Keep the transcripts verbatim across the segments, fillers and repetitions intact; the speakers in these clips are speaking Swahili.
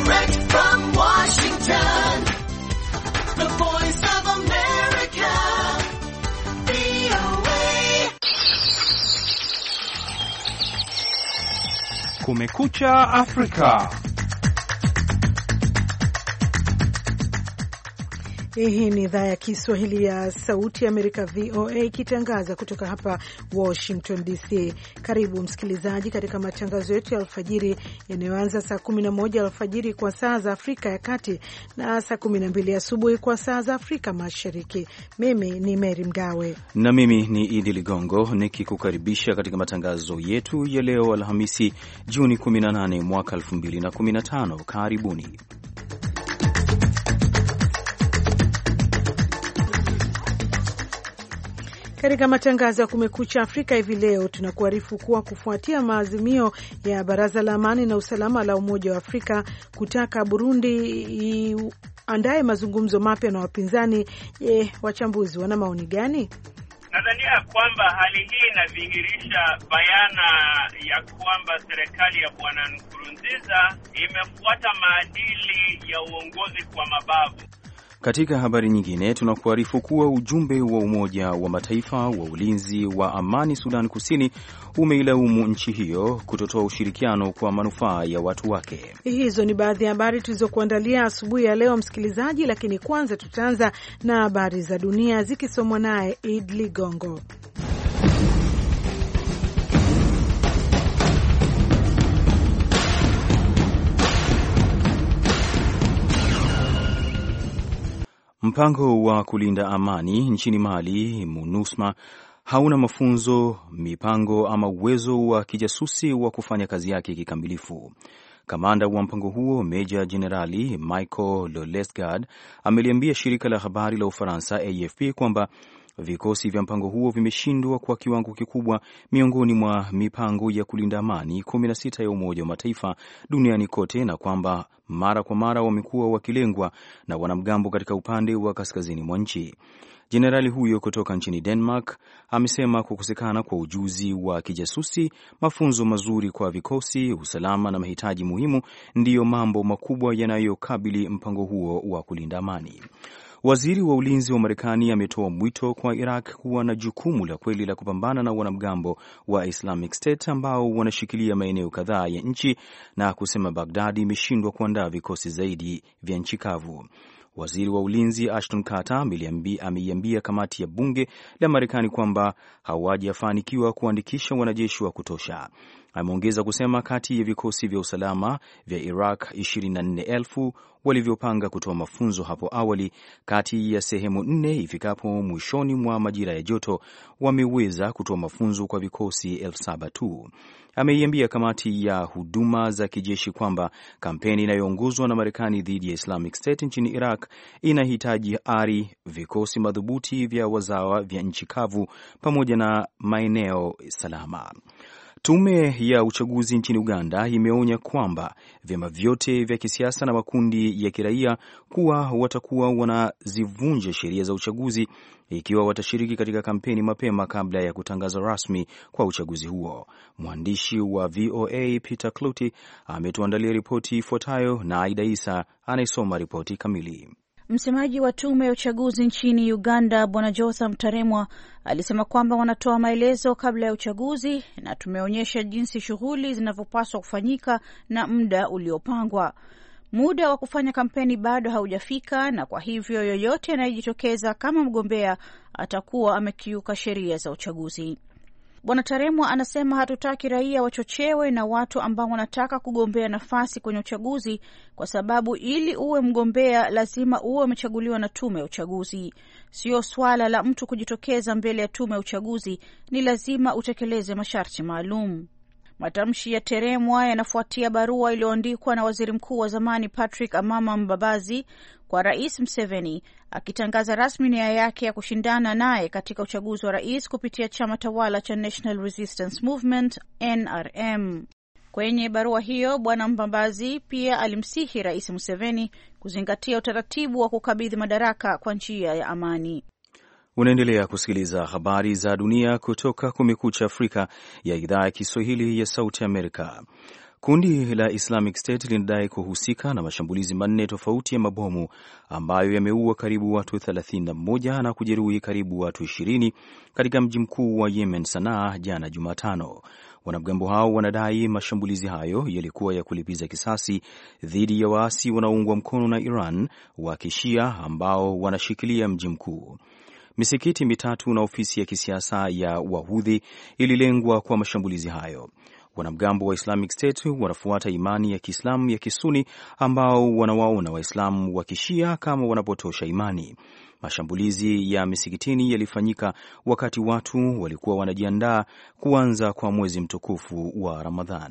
Direct from Washington, the Voice of America, V O A. Kumekucha Afrika. Hii ni idhaa ya Kiswahili ya Sauti ya Amerika, V O A, ikitangaza kutoka hapa Washington D C. Karibu msikilizaji katika matangazo yetu ya alfajiri yanayoanza saa kumi na moja alfajiri kwa saa za Afrika ya Kati na saa kumi na mbili asubuhi kwa saa za Afrika Mashariki. Mimi ni Mary Mgawe na mimi ni Idi Ligongo nikikukaribisha katika matangazo yetu ya leo Alhamisi Juni kumi na nane mwaka elfu mbili na kumi na tano. Karibuni. Katika matangazo ya Kumekucha Afrika hivi leo tunakuarifu kuwa kufuatia maazimio ya Baraza la Amani na Usalama la Umoja wa Afrika kutaka Burundi iandae mazungumzo mapya na wapinzani, je, wachambuzi wana maoni gani? Nadhania kwamba hali hii inadhihirisha bayana ya kwamba serikali ya Bwana Nkurunziza imefuata maadili ya uongozi kwa mabavu. Katika habari nyingine tunakuarifu kuwa ujumbe wa Umoja wa Mataifa wa ulinzi wa amani Sudan Kusini umeilaumu nchi hiyo kutotoa ushirikiano kwa manufaa ya watu wake. Hizo ni baadhi ya habari tulizokuandalia asubuhi ya leo msikilizaji, lakini kwanza tutaanza na habari za dunia zikisomwa naye Id Ligongo. Mpango wa kulinda amani nchini Mali, MONUSMA, hauna mafunzo, mipango ama uwezo wa kijasusi wa kufanya kazi yake kikamilifu. Kamanda wa mpango huo, Meja Jenerali Michael Lolesgard, ameliambia shirika la habari la Ufaransa A F P kwamba vikosi vya mpango huo vimeshindwa kwa kiwango kikubwa miongoni mwa mipango ya kulinda amani kumi na sita ya Umoja wa Mataifa duniani kote, na kwamba mara kwa mara wamekuwa wakilengwa na wanamgambo katika upande wa kaskazini mwa nchi. Jenerali huyo kutoka nchini Denmark amesema kukosekana kwa ujuzi wa kijasusi, mafunzo mazuri kwa vikosi, usalama na mahitaji muhimu ndiyo mambo makubwa yanayokabili mpango huo wa kulinda amani. Waziri wa ulinzi wa Marekani ametoa mwito kwa Iraq kuwa na jukumu la kweli la kupambana na wanamgambo wa Islamic State ambao wanashikilia maeneo kadhaa ya nchi, na kusema Baghdad imeshindwa kuandaa vikosi zaidi vya nchi kavu. Waziri wa ulinzi Ashton Carter ameiambia kamati ya bunge la Marekani kwamba hawajafanikiwa kuandikisha wanajeshi wa kutosha. Ameongeza kusema kati ya vikosi vya usalama vya Iraq ishirini na nne elfu walivyopanga kutoa mafunzo hapo awali, kati ya sehemu nne ifikapo mwishoni mwa majira ya joto wameweza kutoa mafunzo kwa vikosi elfu saba tu. Ameiambia kamati ya huduma za kijeshi kwamba kampeni inayoongozwa na Marekani dhidi ya Islamic State nchini Iraq inahitaji ari, vikosi madhubuti vya wazawa vya nchi kavu pamoja na maeneo salama. Tume ya uchaguzi nchini Uganda imeonya kwamba vyama vyote vya kisiasa na makundi ya kiraia kuwa watakuwa wanazivunja sheria za uchaguzi ikiwa watashiriki katika kampeni mapema kabla ya kutangaza rasmi kwa uchaguzi huo. Mwandishi wa V O A Peter Clouty ametuandalia ripoti ifuatayo na Aida Isa anayesoma ripoti kamili. Msemaji wa tume ya uchaguzi nchini Uganda, Bwana Jotham Taremwa, alisema kwamba wanatoa maelezo kabla ya uchaguzi na tumeonyesha jinsi shughuli zinavyopaswa kufanyika na muda uliopangwa. Muda wa kufanya kampeni bado haujafika, na kwa hivyo yoyote anayejitokeza kama mgombea atakuwa amekiuka sheria za uchaguzi. Bwana Taremwa anasema hatutaki raia wachochewe na watu ambao wanataka kugombea nafasi kwenye uchaguzi, kwa sababu ili uwe mgombea lazima uwe umechaguliwa na tume ya uchaguzi. Sio swala la mtu kujitokeza mbele ya tume ya uchaguzi, ni lazima utekeleze masharti maalum. Matamshi ya Taremwa yanafuatia barua iliyoandikwa na waziri mkuu wa zamani Patrick Amama Mbabazi kwa Rais Museveni akitangaza rasmi nia yake ya kushindana naye katika uchaguzi wa rais kupitia chama tawala cha National Resistance Movement N R M. Kwenye barua hiyo, Bwana Mbabazi pia alimsihi Rais Museveni kuzingatia utaratibu wa kukabidhi madaraka kwa njia ya amani. Unaendelea kusikiliza habari za dunia kutoka Kumekucha Afrika ya idhaa ya Kiswahili ya Sauti Amerika. Kundi la Islamic State linadai kuhusika na mashambulizi manne tofauti ya mabomu ambayo yameua karibu watu thelathini na moja na kujeruhi karibu watu ishirini katika mji mkuu wa Yemen, Sanaa, jana Jumatano. Wanamgambo hao wanadai mashambulizi hayo yalikuwa ya kulipiza kisasi dhidi ya waasi wanaoungwa mkono na Iran wa Kishia ambao wanashikilia mji mkuu. Misikiti mitatu na ofisi ya kisiasa ya Wahudhi ililengwa kwa mashambulizi hayo. Wanamgambo wa Islamic State wanafuata imani ya Kiislamu ya Kisuni ambao wanawaona Waislamu wa Kishia kama wanapotosha imani. Mashambulizi ya misikitini yalifanyika wakati watu walikuwa wanajiandaa kuanza kwa mwezi mtukufu wa Ramadhan.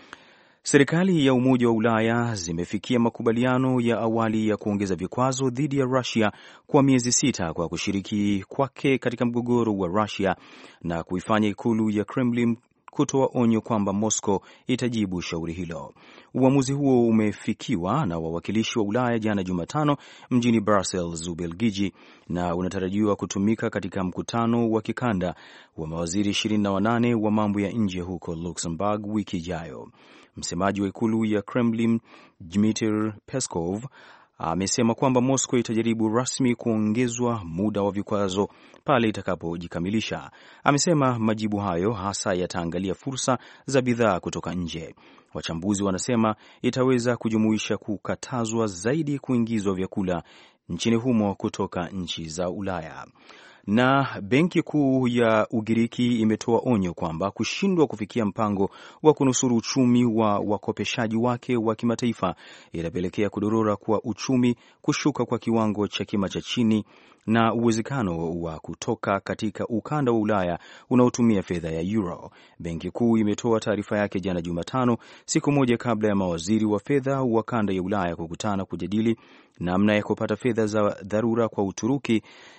Serikali ya Umoja wa Ulaya zimefikia makubaliano ya awali ya kuongeza vikwazo dhidi ya Russia kwa miezi sita kwa kushiriki kwake katika mgogoro wa Russia na kuifanya ikulu ya Kremlin kutoa onyo kwamba Moscow itajibu shauri hilo. Uamuzi huo umefikiwa na wawakilishi wa Ulaya jana Jumatano mjini Brussels, Ubelgiji, na unatarajiwa kutumika katika mkutano wa kikanda wa mawaziri ishirini na wanane wa mambo ya nje huko Luxembourg wiki ijayo. Msemaji wa ikulu ya Kremlin, Dmitry Peskov, amesema kwamba Moscow itajaribu rasmi kuongezwa muda wa vikwazo pale itakapojikamilisha. Amesema majibu hayo hasa yataangalia fursa za bidhaa kutoka nje. Wachambuzi wanasema itaweza kujumuisha kukatazwa zaidi kuingizwa vyakula nchini humo kutoka nchi za Ulaya. Na Benki Kuu ya Ugiriki imetoa onyo kwamba kushindwa kufikia mpango wa kunusuru uchumi wa wakopeshaji wake wa kimataifa itapelekea kudorora kwa uchumi, kushuka kwa kiwango cha kima cha chini na uwezekano wa kutoka katika ukanda wa Ulaya unaotumia fedha ya euro. Benki Kuu imetoa taarifa yake jana Jumatano, siku moja kabla ya mawaziri wa fedha wa kanda ya Ulaya kukutana kujadili namna ya kupata fedha za dharura kwa Uturuki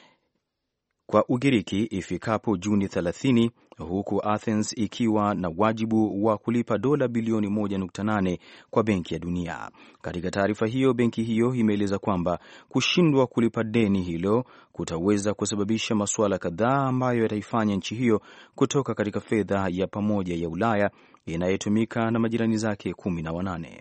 kwa Ugiriki ifikapo Juni thelathini, huku Athens ikiwa na wajibu wa kulipa dola bilioni moja nukta nane kwa Benki ya Dunia. Katika taarifa hiyo, benki hiyo imeeleza kwamba kushindwa kulipa deni hilo kutaweza kusababisha masuala kadhaa ambayo yataifanya nchi hiyo kutoka katika fedha ya pamoja ya Ulaya inayotumika na majirani zake kumi na wanane.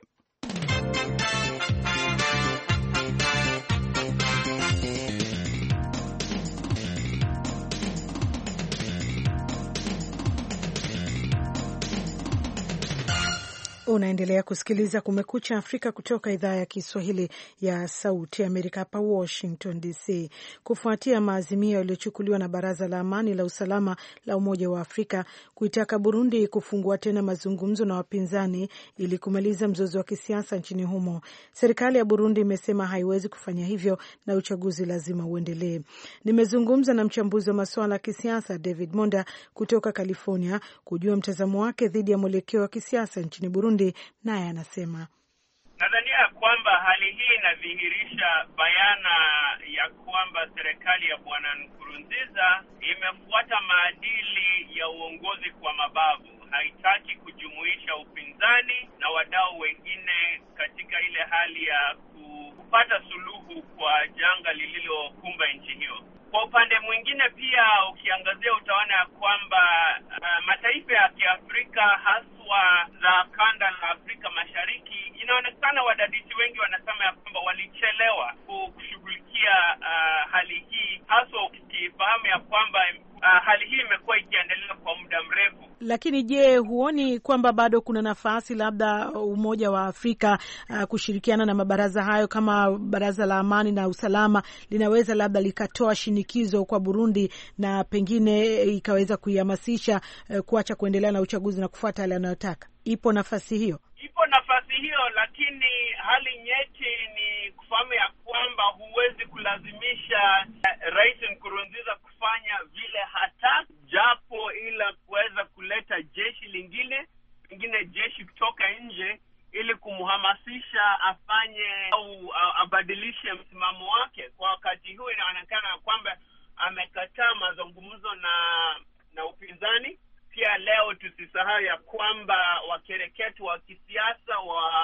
Unaendelea kusikiliza Kumekucha Afrika kutoka idhaa ya Kiswahili ya Sauti ya Amerika hapa Washington D C. Kufuatia maazimio yaliyochukuliwa na Baraza la Amani la Usalama la Umoja wa Afrika kuitaka Burundi kufungua tena mazungumzo na wapinzani ili kumaliza mzozo wa kisiasa nchini humo, serikali ya Burundi imesema haiwezi kufanya hivyo na uchaguzi lazima uendelee. Nimezungumza na mchambuzi wa masuala ya kisiasa David Monda kutoka California kujua mtazamo wake dhidi ya mwelekeo wa kisiasa nchini Burundi. Naye anasema nadhania ya kwamba hali hii inadhihirisha bayana ya kwamba serikali ya Bwana Nkurunziza imefuata maadili ya uongozi kwa mabavu. Haitaki kujumuisha upinzani na wadau wengine katika ile hali ya kupata suluhu kwa janga lililokumba nchi hiyo. Kwa upande mwingine pia ukiangazia utaona ya kwamba uh, mataifa ya Kiafrika haswa za kanda la Afrika Mashariki, inaonekana wadadisi wengi wanasema ya kwamba walichelewa kushughulikia uh, hali hii, haswa ukifahamu ya kwamba uh, hali hii imekuwa ikiendelea kwa muda mrefu. Lakini je, huoni kwamba bado kuna nafasi labda Umoja wa Afrika uh, kushirikiana na mabaraza hayo kama Baraza la Amani na Usalama linaweza labda likatoa shinikizo kwa Burundi na pengine ikaweza kuihamasisha uh, kuacha kuendelea na uchaguzi na kufuata yale yanayotaka? Ipo nafasi hiyo? Ipo nafasi hiyo, lakini hali nyeti ni kufahamu ya kwamba huwezi kulazimisha uh, Rais Nkurunziza kufanya vile hata japo ila kuweza kuleta jeshi lingine, pengine jeshi kutoka nje ili kumhamasisha afanye au uh, abadilishe msimamo wake. Kwa wakati huu inaonekana kwamba amekataa mazungumzo na na upinzani. Pia leo tusisahau ya kwamba wakereketo wa kisiasa wa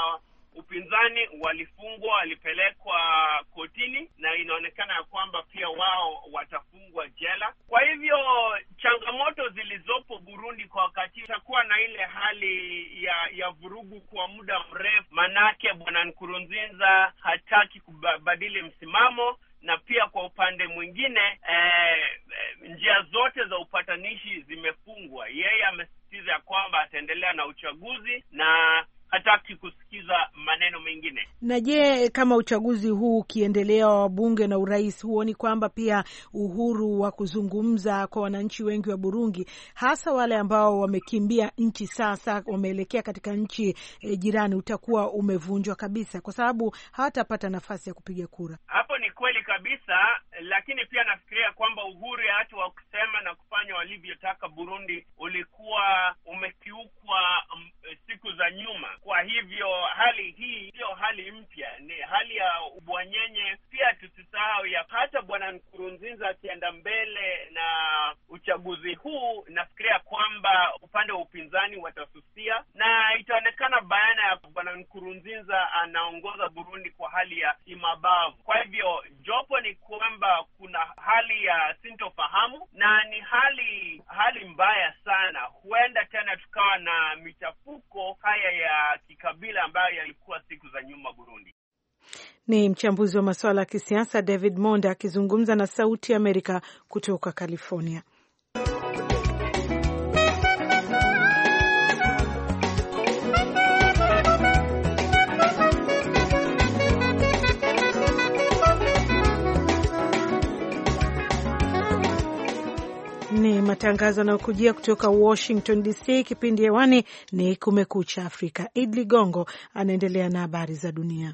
upinzani walifungwa, walipelekwa kotini, na inaonekana ya kwamba pia wao watafungwa jela. Kwa hivyo changamoto zilizopo Burundi kwa wakati itakuwa na ile hali ya ya vurugu kwa muda mrefu, manake bwana Nkurunziza hataki kubadili msimamo, na pia kwa upande mwingine eh, njia zote za upatanishi zimefungwa. Yeye amesisitiza kwamba ataendelea na uchaguzi na hataki kusikiza maneno mengine. Na je, kama uchaguzi huu ukiendelea wa bunge na urais, huoni kwamba pia uhuru wa kuzungumza kwa wananchi wengi wa Burundi, hasa wale ambao wamekimbia nchi sasa wameelekea katika nchi e, jirani, utakuwa umevunjwa kabisa kwa sababu hawatapata nafasi ya kupiga kura? Hapo ni kweli kabisa, lakini pia nafikiria kwamba uhuru ya watu wa kusema na kufanya walivyotaka Burundi ulikuwa umekiukwa um, siku za nyuma. Kwa hivyo hali hii sio hali mpya, ni hali ya ubwanyenye. Pia tusisahau ya hata bwana Nkurunziza akienda mbele na uchaguzi huu, nafikiria kwamba upande wa upinzani watasusia, na itaonekana bayana ya bwana Nkurunziza anaongoza Burundi kwa hali ya kimabavu. Kwa hivyo jopo ni kwamba kuna hali ya sintofahamu na ni hali hali mbaya sana. Huenda tena tukawa na michafuko haya ya kikabila ambayo yalikuwa siku za nyuma Burundi. Ni mchambuzi wa masuala ya kisiasa David Monda akizungumza na Sauti ya Amerika kutoka California. Ni matangazo yanayokujia kutoka Washington D C. Kipindi hewani ni Kumekucha Afrika. Idli Gongo anaendelea na habari za dunia.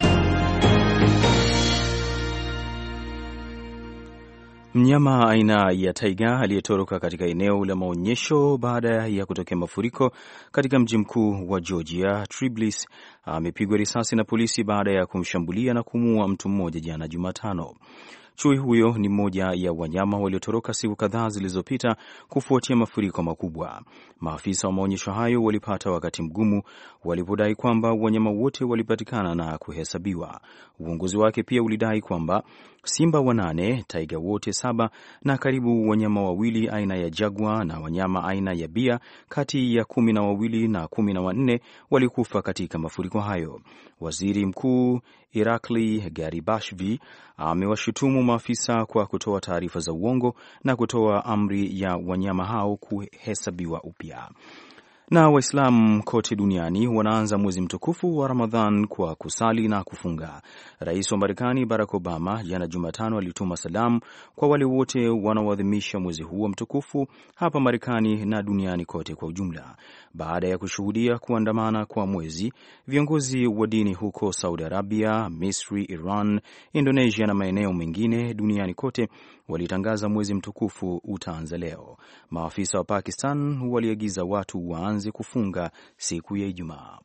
Mnyama aina ya taiga aliyetoroka katika eneo la maonyesho baada ya kutokea mafuriko katika mji mkuu wa Georgia, Tbilisi, amepigwa risasi na polisi baada ya kumshambulia na kumuua mtu mmoja jana Jumatano. Chui huyo ni mmoja ya wanyama waliotoroka siku kadhaa zilizopita kufuatia mafuriko makubwa. Maafisa wa maonyesho hayo walipata wakati mgumu walipodai kwamba wanyama wote walipatikana na kuhesabiwa. Uongozi wake pia ulidai kwamba simba wanane, taiga wote saba na karibu wanyama wawili aina ya jagwa na wanyama aina ya bia kati ya kumi na wawili na kumi na wanne walikufa katika mafuriko hayo. Waziri Mkuu Irakli Garibashvili amewashutumu maafisa kwa kutoa taarifa za uongo na kutoa amri ya wanyama hao kuhesabiwa upya. Na Waislamu kote duniani wanaanza mwezi mtukufu wa Ramadhan kwa kusali na kufunga. Rais wa Marekani Barack Obama jana Jumatano alituma salamu kwa wale wote wanaoadhimisha mwezi huu mtukufu hapa Marekani na duniani kote kwa ujumla. Baada ya kushuhudia kuandamana kwa mwezi, viongozi wa dini huko Saudi Arabia, Misri, Iran, Indonesia na maeneo mengine duniani kote walitangaza mwezi mtukufu utaanza leo. Maafisa wa Pakistan waliagiza watu waanze kufunga siku ya Ijumaa.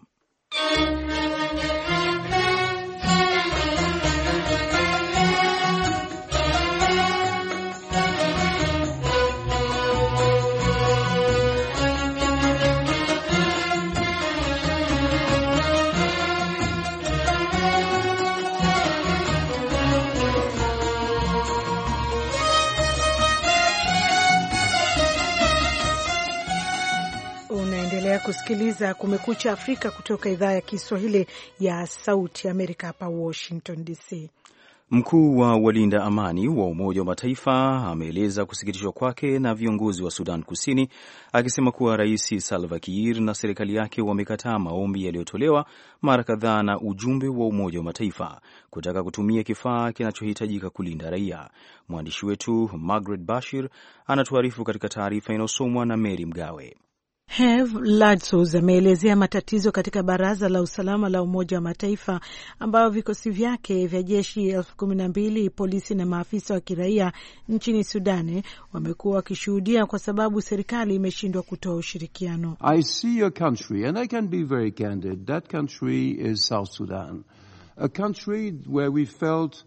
Kusikiliza Kumekucha Afrika kutoka idhaa ya Kiswahili ya Sauti Amerika hapa Washington D C. Mkuu wa walinda amani wa Umoja wa Mataifa ameeleza kusikitishwa kwake na viongozi wa Sudan Kusini, akisema kuwa Rais Salva Kiir na serikali yake wamekataa maombi yaliyotolewa mara kadhaa na ujumbe wa Umoja wa Mataifa kutaka kutumia kifaa kinachohitajika kulinda raia. Mwandishi wetu Margaret Bashir anatuarifu katika taarifa inayosomwa na Mary Mgawe. Herve Ladsos ameelezea matatizo katika Baraza la Usalama la Umoja wa Mataifa ambayo vikosi vyake vya jeshi elfu kumi na mbili, polisi na maafisa wa kiraia nchini Sudani wamekuwa wakishuhudia kwa sababu serikali imeshindwa kutoa ushirikiano. I see a country and I can be very candid. That country is South Sudan. A country where we felt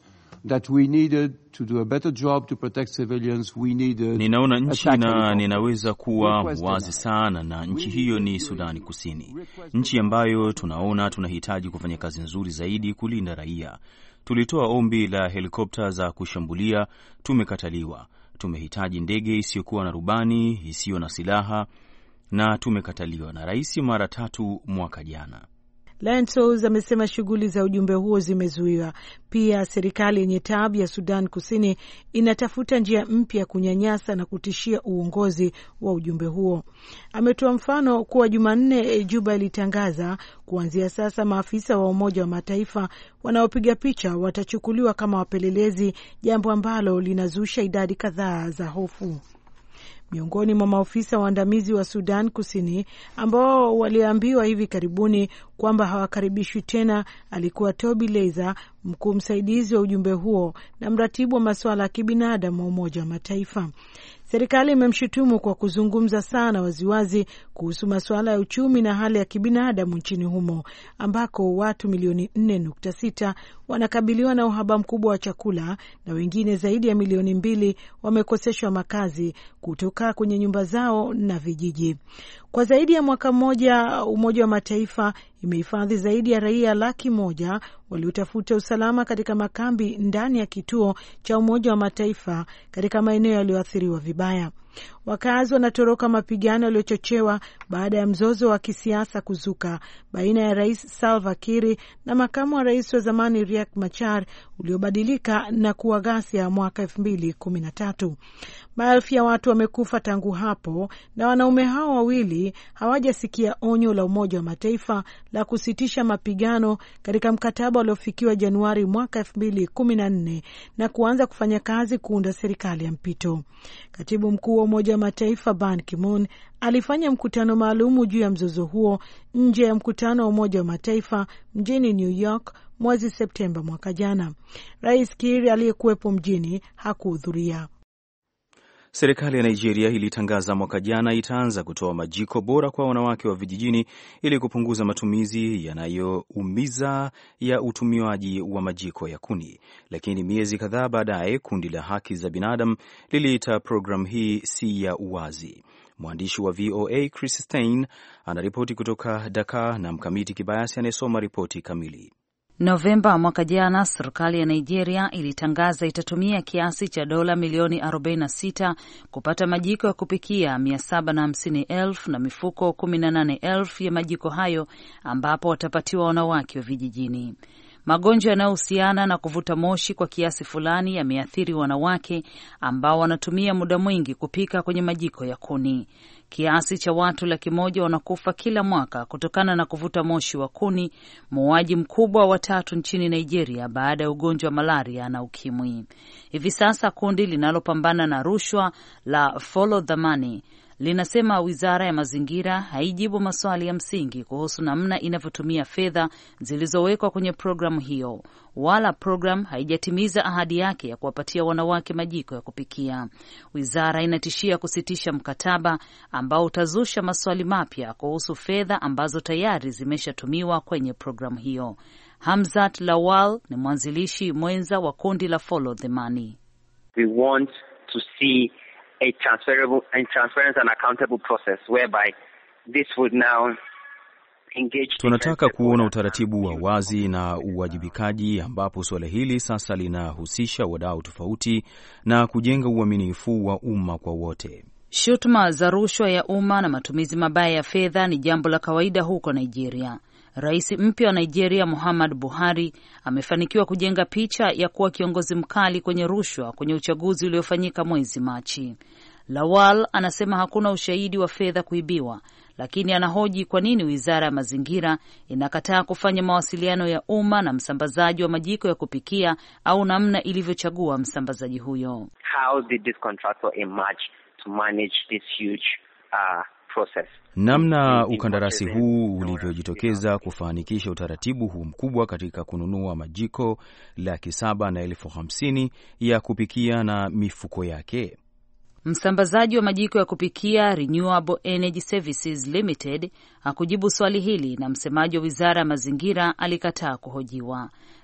that we needed to do a better job to protect civilians. We needed. Ninaona nchi na ninaweza kuwa wazi sana, na nchi hiyo ni Sudani Kusini, nchi ambayo tunaona tunahitaji kufanya kazi nzuri zaidi kulinda raia. Tulitoa ombi la helikopta za kushambulia, tumekataliwa. Tumehitaji ndege isiyokuwa na rubani, isiyo na silaha, na tumekataliwa na rais mara tatu mwaka jana. Lantos amesema shughuli za ujumbe huo zimezuiwa. Pia serikali yenye taabu ya Sudan Kusini inatafuta njia mpya kunyanyasa na kutishia uongozi wa ujumbe huo. Ametoa mfano kuwa Jumanne Juba ilitangaza kuanzia sasa maafisa wa Umoja wa Mataifa wanaopiga picha watachukuliwa kama wapelelezi, jambo ambalo linazusha idadi kadhaa za hofu. Miongoni mwa maofisa waandamizi wa Sudan Kusini ambao waliambiwa hivi karibuni kwamba hawakaribishwi tena alikuwa Toby Leiza, mkuu msaidizi wa ujumbe huo na mratibu wa masuala ya kibinadamu wa Umoja wa Mataifa. Serikali imemshutumu kwa kuzungumza sana waziwazi kuhusu masuala ya uchumi na hali ya kibinadamu nchini humo, ambako watu milioni nne nukta sita wanakabiliwa na uhaba mkubwa wa chakula na wengine zaidi ya milioni mbili wamekoseshwa makazi kutoka kwenye nyumba zao na vijiji. Kwa zaidi ya mwaka mmoja, Umoja wa Mataifa imehifadhi zaidi ya raia laki moja waliotafuta usalama katika makambi ndani ya kituo cha Umoja wa Mataifa katika maeneo yaliyoathiriwa vibaya. Wakazi wanatoroka mapigano yaliyochochewa baada ya mzozo wa kisiasa kuzuka baina ya Rais Salva Kiir na makamu wa rais wa zamani Riek Machar uliobadilika na kuwa ghasia mwaka elfu mbili kumi na tatu. Maelfu ya watu wamekufa tangu hapo, na wanaume hao wawili hawajasikia onyo la Umoja wa Mataifa la kusitisha mapigano katika mkataba uliofikiwa Januari mwaka elfu mbili kumi na nne na kuanza kufanya kazi kuunda serikali ya mpito. Katibu mkuu wa Umoja wa Mataifa Ban Ki-moon alifanya mkutano maalumu juu ya mzozo huo nje ya mkutano wa Umoja wa Mataifa mjini New York mwezi Septemba mwaka jana. Rais Kiir aliyekuwepo mjini hakuhudhuria. Serikali ya Nigeria ilitangaza mwaka jana itaanza kutoa majiko bora kwa wanawake wa vijijini ili kupunguza matumizi yanayoumiza ya utumiaji wa majiko ya kuni. Lakini miezi kadhaa baadaye, kundi la haki za binadamu liliita programu hii si ya uwazi. Mwandishi wa V O A Chris Stein anaripoti kutoka Dakar na Mkamiti Kibayasi anayesoma ripoti kamili. Novemba mwaka jana, serikali ya Nigeria ilitangaza itatumia kiasi cha dola milioni arobaini na sita kupata majiko ya kupikia mia saba na hamsini elfu na mifuko kumi na nane elfu ya majiko hayo, ambapo watapatiwa wanawake wa vijijini. Magonjwa yanayohusiana na kuvuta moshi kwa kiasi fulani yameathiri wanawake ambao wanatumia muda mwingi kupika kwenye majiko ya kuni. Kiasi cha watu laki moja wanakufa kila mwaka kutokana na kuvuta moshi wa kuni, muuaji mkubwa wa tatu nchini Nigeria baada ya ugonjwa wa malaria na ukimwi. Hivi sasa kundi linalopambana na rushwa la Follow the Money linasema wizara ya mazingira haijibu maswali ya msingi kuhusu namna inavyotumia fedha zilizowekwa kwenye programu hiyo, wala programu haijatimiza ahadi yake ya kuwapatia wanawake majiko ya kupikia. Wizara inatishia kusitisha mkataba ambao utazusha maswali mapya kuhusu fedha ambazo tayari zimeshatumiwa kwenye programu hiyo. Hamzat Lawal ni mwanzilishi mwenza wa kundi la Follow the Money. We want to see a transferable and transparent and accountable process whereby this would now engage. Tunataka kuona utaratibu wa wazi na uwajibikaji ambapo suala hili sasa linahusisha wadau tofauti na kujenga uaminifu wa umma kwa wote. Shutuma za rushwa ya umma na matumizi mabaya ya fedha ni jambo la kawaida huko Nigeria. Rais mpya wa Nigeria Muhammad Buhari amefanikiwa kujenga picha ya kuwa kiongozi mkali kwenye rushwa kwenye uchaguzi uliofanyika mwezi Machi. Lawal anasema hakuna ushahidi wa fedha kuibiwa, lakini anahoji kwa nini wizara ya mazingira inakataa kufanya mawasiliano ya umma na msambazaji wa majiko ya kupikia au namna ilivyochagua msambazaji huyo. How did this contractor emerge to manage this huge uh, process? Namna ukandarasi huu ulivyojitokeza kufanikisha utaratibu huu mkubwa katika kununua majiko laki saba na elfu hamsini ya kupikia na mifuko yake. Msambazaji wa majiko ya kupikia Renewable Energy Services Limited hakujibu swali hili na msemaji wa wizara ya mazingira alikataa kuhojiwa.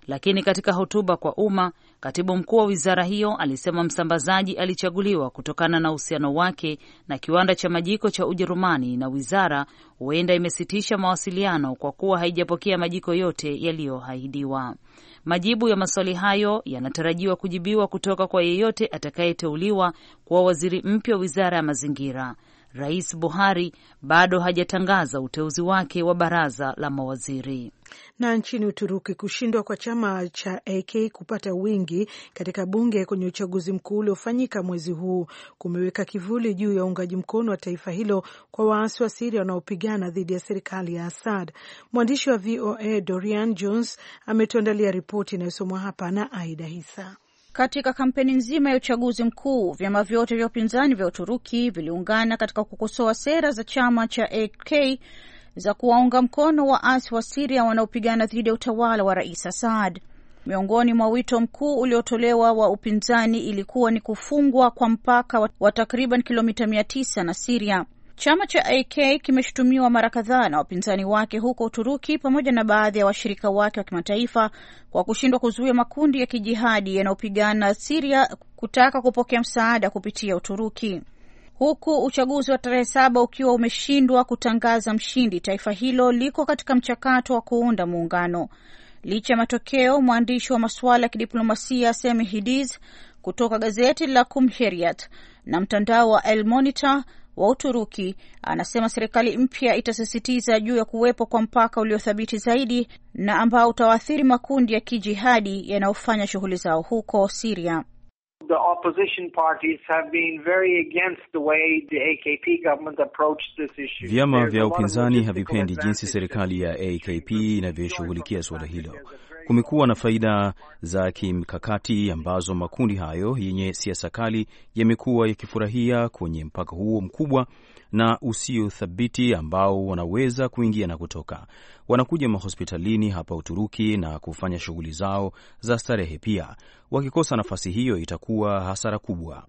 lakini katika hotuba kwa umma, katibu mkuu wa wizara hiyo alisema msambazaji alichaguliwa kutokana na uhusiano wake na kiwanda cha majiko cha Ujerumani, na wizara huenda imesitisha mawasiliano kwa kuwa haijapokea majiko yote yaliyoahidiwa. Majibu ya maswali hayo yanatarajiwa kujibiwa kutoka kwa yeyote atakayeteuliwa kuwa waziri mpya wa wizara ya mazingira. Rais Buhari bado hajatangaza uteuzi wake wa baraza la mawaziri. Na nchini Uturuki, kushindwa kwa chama cha A K kupata wingi katika bunge kwenye uchaguzi mkuu uliofanyika mwezi huu kumeweka kivuli juu ya uungaji mkono wa taifa hilo kwa waasi wa Syria wanaopigana dhidi ya serikali ya Assad. Mwandishi wa V O A Dorian Jones ametuandalia ripoti inayosomwa hapa na Aida Hisa. Katika kampeni nzima ya uchaguzi mkuu, vyama vyote vya upinzani vya Uturuki viliungana katika kukosoa sera za chama cha A K za kuwaunga mkono waasi wa Syria wanaopigana dhidi ya utawala wa Rais Assad. Miongoni mwa wito mkuu uliotolewa wa upinzani ilikuwa ni kufungwa kwa mpaka wa takriban kilomita mia tisa na Syria. Chama cha A K kimeshutumiwa mara kadhaa na wapinzani wake huko Uturuki pamoja na baadhi ya washirika wake wa kimataifa kwa kushindwa kuzuia makundi ya kijihadi yanayopigana Syria kutaka kupokea msaada kupitia Uturuki. Huku uchaguzi wa tarehe saba ukiwa umeshindwa kutangaza mshindi, taifa hilo liko katika mchakato wa kuunda muungano. Licha ya matokeo, mwandishi wa masuala ya kidiplomasia Semih Hidiz kutoka gazeti la Cumhuriyet na mtandao wa El Monitor wa Uturuki anasema serikali mpya itasisitiza juu ya kuwepo kwa mpaka uliothabiti zaidi na ambao utawaathiri makundi ya kijihadi yanayofanya shughuli zao huko Syria. The opposition parties have been very against the way the A K P government approached this issue. Vyama vya upinzani havipendi jinsi serikali ya A K P inavyoshughulikia suala hilo. Kumekuwa na faida za kimkakati ambazo makundi hayo yenye siasa kali yamekuwa yakifurahia kwenye mpaka huo mkubwa na usio thabiti ambao wanaweza kuingia na kutoka. Wanakuja mahospitalini hapa Uturuki na kufanya shughuli zao za starehe pia. Wakikosa nafasi hiyo itakuwa hasara kubwa.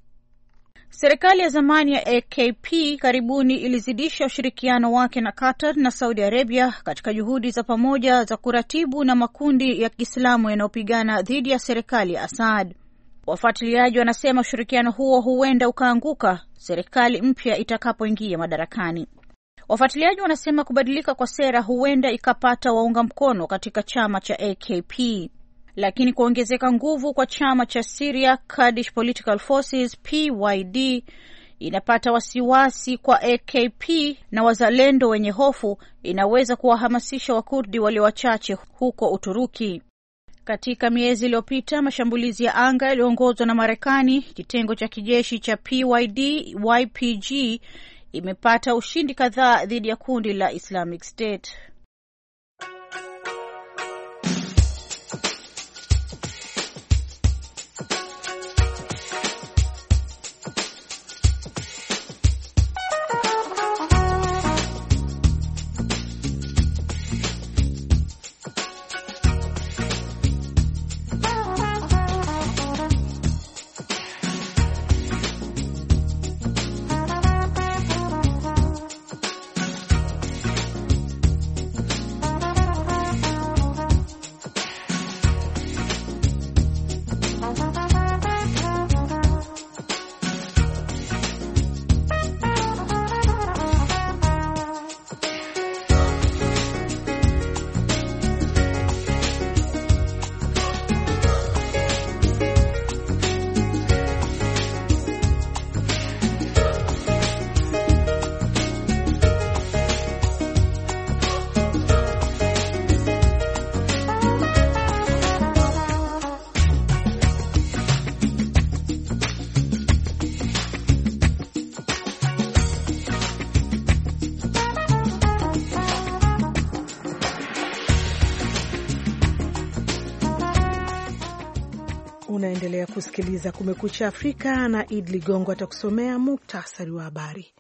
Serikali ya zamani ya A K P karibuni ilizidisha ushirikiano wake na Qatar na Saudi Arabia katika juhudi za pamoja za kuratibu na makundi ya Kiislamu yanayopigana dhidi ya serikali ya Assad. Wafuatiliaji wanasema ushirikiano huo huenda ukaanguka serikali mpya itakapoingia madarakani. Wafuatiliaji wanasema kubadilika kwa sera huenda ikapata waunga mkono katika chama cha A K P. Lakini kuongezeka nguvu kwa chama cha Syria Kurdish Political Forces P Y D inapata wasiwasi kwa A K P na wazalendo wenye hofu inaweza kuwahamasisha Wakurdi walio wachache huko Uturuki. Katika miezi iliyopita, mashambulizi ya anga yaliyoongozwa na Marekani, kitengo cha kijeshi cha P Y D Y P G imepata ushindi kadhaa dhidi ya kundi la Islamic State. Unaendelea kusikiliza Kumekucha Afrika na Id Ligongo atakusomea muktasari wa habari.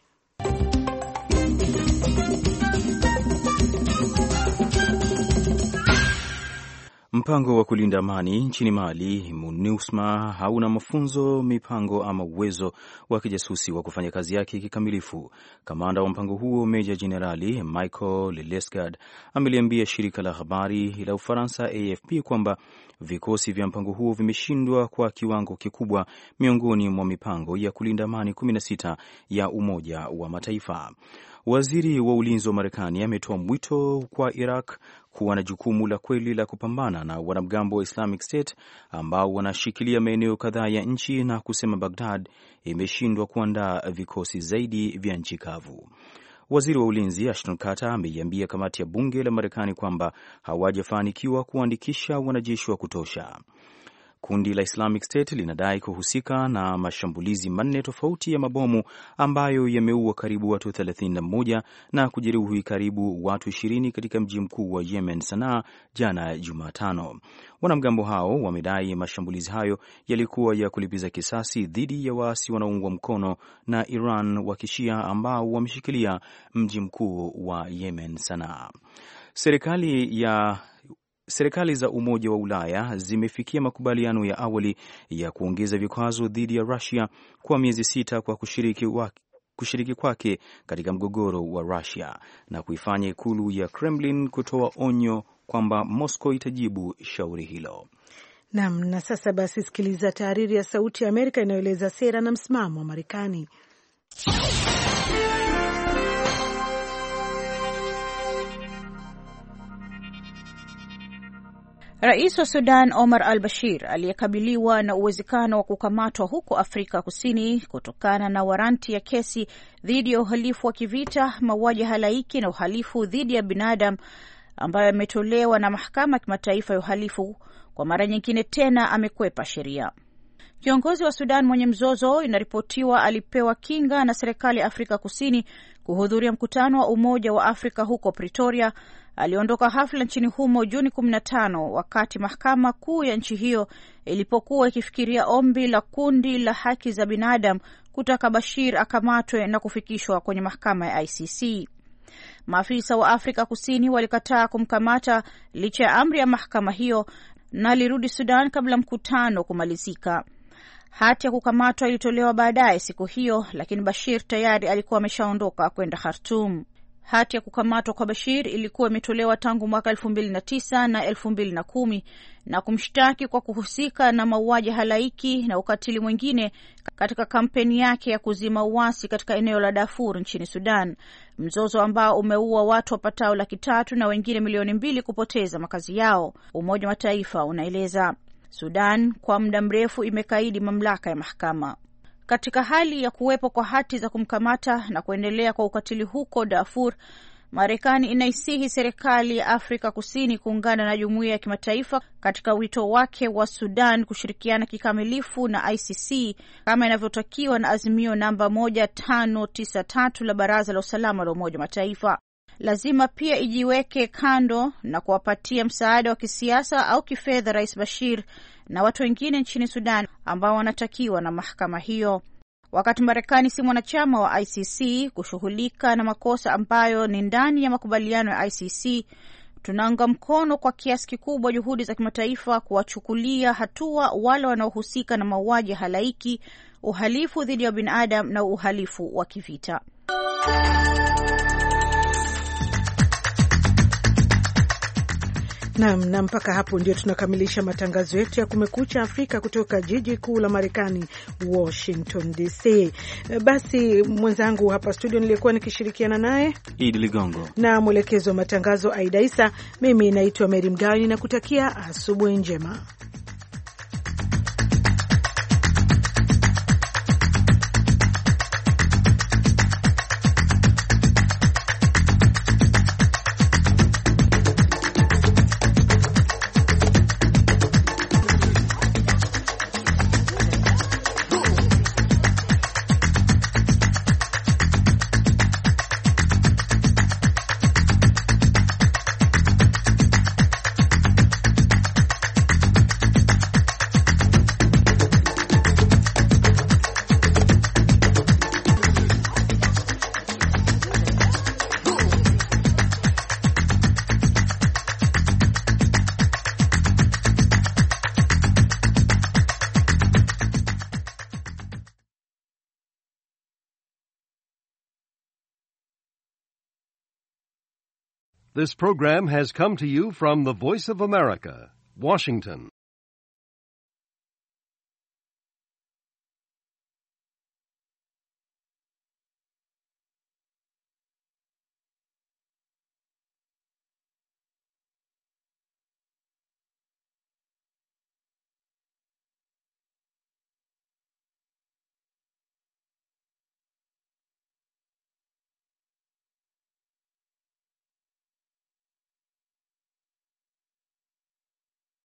Mpango wa kulinda amani nchini Mali, MINUSMA, hauna mafunzo, mipango ama uwezo wa kijasusi wa kufanya kazi yake kikamilifu. Kamanda wa mpango huo, Meja Jenerali Michael Lescard, ameliambia shirika la habari la Ufaransa A F P kwamba vikosi vya mpango huo vimeshindwa kwa kiwango kikubwa miongoni mwa mipango ya kulinda amani kumi na sita ya Umoja wa Mataifa. Waziri wa ulinzi wa Marekani ametoa mwito kwa Iraq kuwa na jukumu la kweli la kupambana na wanamgambo wa Islamic State ambao wanashikilia maeneo kadhaa ya nchi na kusema Baghdad imeshindwa kuandaa vikosi zaidi vya nchi kavu. Waziri wa ulinzi Ashton Carter ameiambia kamati ya bunge la Marekani kwamba hawajafanikiwa kuandikisha wanajeshi wa kutosha. Kundi la Islamic State linadai kuhusika na mashambulizi manne tofauti ya mabomu ambayo yameua karibu watu thelathini na moja na kujeruhi karibu watu ishirini katika mji mkuu wa Yemen, Sanaa, jana Jumatano. Wanamgambo hao wamedai mashambulizi hayo yalikuwa ya kulipiza kisasi dhidi ya waasi wanaoungwa mkono na Iran wa Kishia ambao wameshikilia mji mkuu wa Yemen, Sanaa. Serikali ya Serikali za Umoja wa Ulaya zimefikia makubaliano ya awali ya kuongeza vikwazo dhidi ya Russia kwa miezi sita kwa kushiriki wa, kushiriki kwake katika mgogoro wa Russia na kuifanya ikulu ya Kremlin kutoa onyo kwamba Moscow itajibu shauri hilo. Naam, na sasa basi sikiliza tahariri ya Sauti ya Amerika inayoeleza sera na msimamo wa Marekani. Rais wa Sudan Omar al-Bashir aliyekabiliwa na uwezekano wa kukamatwa huko Afrika Kusini kutokana na waranti ya kesi dhidi ya uhalifu wa kivita, mauaji halaiki na uhalifu dhidi ya binadamu ambayo yametolewa na Mahakama ya Kimataifa ya Uhalifu, kwa mara nyingine tena amekwepa sheria. Kiongozi wa Sudan mwenye mzozo inaripotiwa alipewa kinga na serikali ya Afrika Kusini kuhudhuria mkutano wa Umoja wa Afrika huko Pretoria. Aliondoka hafla nchini humo Juni kumi na tano wakati mahakama kuu ya nchi hiyo ilipokuwa ikifikiria ombi la kundi la haki za binadamu kutaka Bashir akamatwe na kufikishwa kwenye mahakama ya I C C. Maafisa wa Afrika Kusini walikataa kumkamata licha ya amri ya mahakama hiyo na alirudi Sudan kabla mkutano kumalizika. Hati ya kukamatwa ilitolewa baadaye siku hiyo, lakini Bashir tayari alikuwa ameshaondoka kwenda Khartoum. Hati ya kukamatwa kwa Bashir ilikuwa imetolewa tangu mwaka elfu mbili na tisa na elfu mbili na kumi na kumshtaki kwa kuhusika na mauaji halaiki na ukatili mwingine katika kampeni yake ya kuzima uasi katika eneo la Darfur nchini Sudan, mzozo ambao umeua watu wapatao laki tatu na wengine milioni mbili kupoteza makazi yao, Umoja wa Mataifa unaeleza. Sudan kwa muda mrefu imekaidi mamlaka ya mahakama. Katika hali ya kuwepo kwa hati za kumkamata na kuendelea kwa ukatili huko Darfur, Marekani inaisihi serikali ya Afrika Kusini kuungana na jumuiya ya kimataifa katika wito wake wa Sudan kushirikiana kikamilifu na I C C kama inavyotakiwa na azimio namba moja tano tisa tatu la Baraza la Usalama la Umoja wa Mataifa. Lazima pia ijiweke kando na kuwapatia msaada wa kisiasa au kifedha Rais Bashir na watu wengine nchini Sudan ambao wanatakiwa na mahakama hiyo. Wakati Marekani si mwanachama wa I C C kushughulika na makosa ambayo ni ndani ya makubaliano ya I C C, tunaunga mkono kwa kiasi kikubwa juhudi za kimataifa kuwachukulia hatua wale wanaohusika na mauaji halaiki, uhalifu dhidi ya binadamu na uhalifu wa kivita. Naam, na mpaka hapo ndio tunakamilisha matangazo yetu ya Kumekucha Afrika kutoka jiji kuu la Marekani, Washington D C. Basi mwenzangu hapa studio nilikuwa nikishirikiana naye Idi Ligongo na mwelekezo wa matangazo Aida Isa. Mimi naitwa Mary Mgawe na kutakia asubuhi njema. This program has come to you from the Voice of America, Washington.